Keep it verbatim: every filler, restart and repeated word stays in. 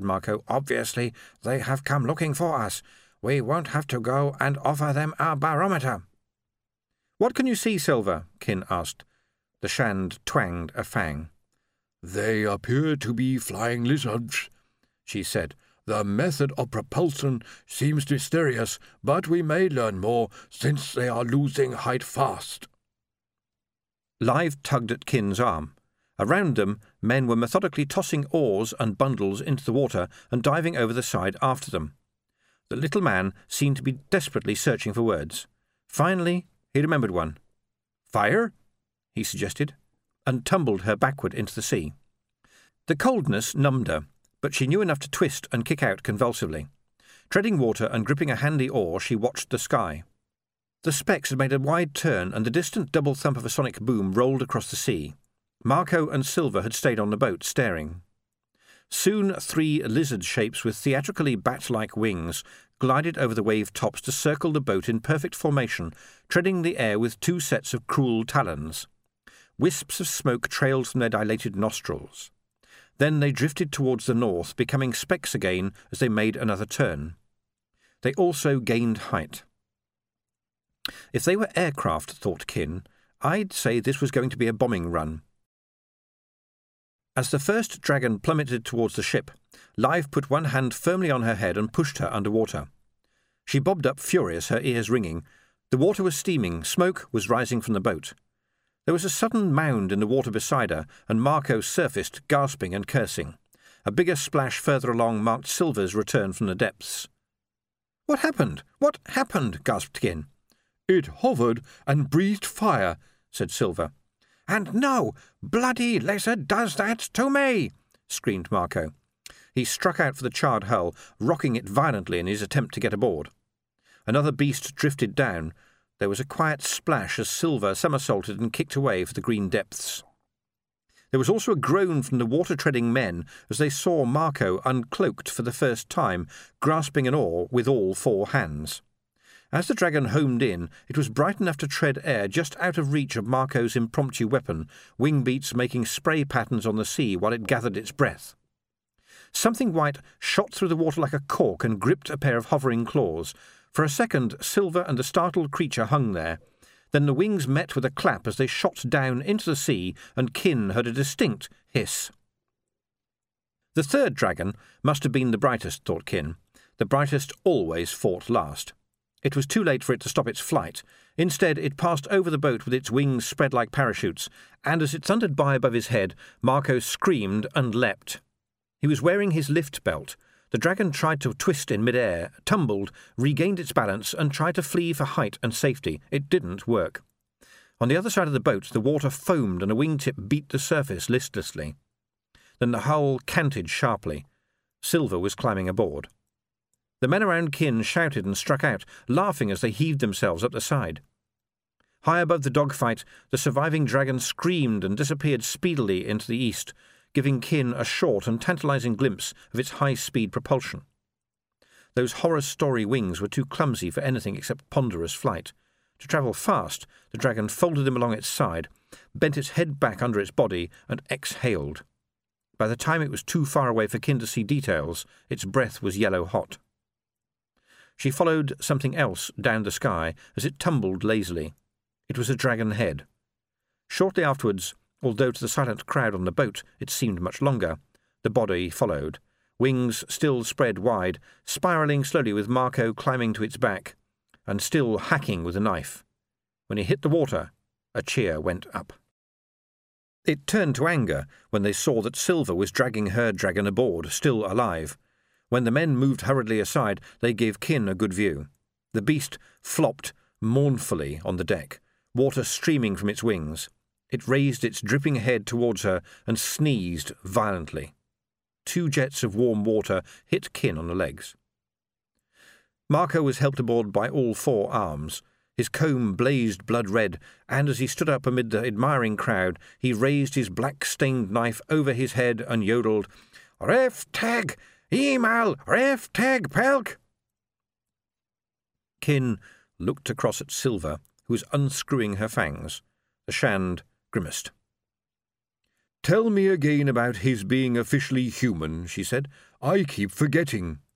Marco. "Obviously, they have come looking for us. We won't have to go and offer them our barometer." "What can you see, Silver?" Kin asked. The Shand twanged a fang. "They appear to be flying lizards," she said. "The method of propulsion seems mysterious, but we may learn more since they are losing height fast." Live tugged at Kin's arm. Around them, men were methodically tossing oars and bundles into the water and diving over the side after them. The little man seemed to be desperately searching for words. Finally, he remembered one. "Fire?" he suggested, and tumbled her backward into the sea. The coldness numbed her, but she knew enough to twist and kick out convulsively. Treading water and gripping a handy oar, she watched the sky. The specks had made a wide turn, and the distant double thump of a sonic boom rolled across the sea. Marco and Silver had stayed on the boat, staring. Soon three lizard shapes with theatrically bat-like wings glided over the wave tops to circle the boat in perfect formation, treading the air with two sets of cruel talons. Wisps of smoke trailed from their dilated nostrils. Then they drifted towards the north, becoming specks again as they made another turn. They also gained height. If they were aircraft, thought Kin, I'd say this was going to be a bombing run. As the first dragon plummeted towards the ship, Live put one hand firmly on her head and pushed her underwater. She bobbed up furious, her ears ringing. The water was steaming, smoke was rising from the boat. There was a sudden mound in the water beside her, and Marco surfaced, gasping and cursing. A bigger splash further along marked Silver's return from the depths. "What happened? What happened?" gasped Kin. "It hovered and breathed fire," said Silver. "And no bloody lizard does that to me!" screamed Marco. He struck out for the charred hull, rocking it violently in his attempt to get aboard. Another beast drifted down. There was a quiet splash as Silver somersaulted and kicked away for the green depths. There was also a groan from the water-treading men as they saw Marco uncloaked for the first time, grasping an oar with all four hands. As the dragon homed in, it was bright enough to tread air just out of reach of Marco's impromptu weapon, wing beats making spray patterns on the sea while it gathered its breath. Something white shot through the water like a cork and gripped a pair of hovering claws. For a second, Silver and the startled creature hung there. Then the wings met with a clap as they shot down into the sea, and Kin heard a distinct hiss. The third dragon must have been the brightest, thought Kin. The brightest always fought last. It was too late for it to stop its flight. Instead, it passed over the boat with its wings spread like parachutes, and as it thundered by above his head, Marco screamed and leapt. He was wearing his lift belt. The dragon tried to twist in mid-air, tumbled, regained its balance, and tried to flee for height and safety. It didn't work. On the other side of the boat, the water foamed and a wingtip beat the surface listlessly. Then the hull canted sharply. Silver was climbing aboard. The men around Kin shouted and struck out, laughing as they heaved themselves up the side. High above the dogfight, the surviving dragon screamed and disappeared speedily into the east, giving Kin a short and tantalizing glimpse of its high-speed propulsion. Those horror-story wings were too clumsy for anything except ponderous flight. To travel fast, the dragon folded them along its side, bent its head back under its body, and exhaled. By the time it was too far away for Kin to see details, its breath was yellow-hot. She followed something else down the sky as it tumbled lazily. It was a dragon head. Shortly afterwards, although to the silent crowd on the boat it seemed much longer, the body followed, wings still spread wide, spiralling slowly with Marco climbing to its back, and still hacking with a knife. When he hit the water, a cheer went up. It turned to anger when they saw that Silver was dragging her dragon aboard, still alive. When the men moved hurriedly aside, they gave Kin a good view. The beast flopped mournfully on the deck, water streaming from its wings. It raised its dripping head towards her and sneezed violently. Two jets of warm water hit Kin on the legs. Marco was helped aboard by all four arms. His comb blazed blood-red, and as he stood up amid the admiring crowd, he raised his black-stained knife over his head and yodeled, "Ref tag! Emal! Ref tag pelk!" Kin looked across at Silver, who was unscrewing her fangs. The Shand grimaced. "Tell me again about his being officially human," she said. I keep forgetting.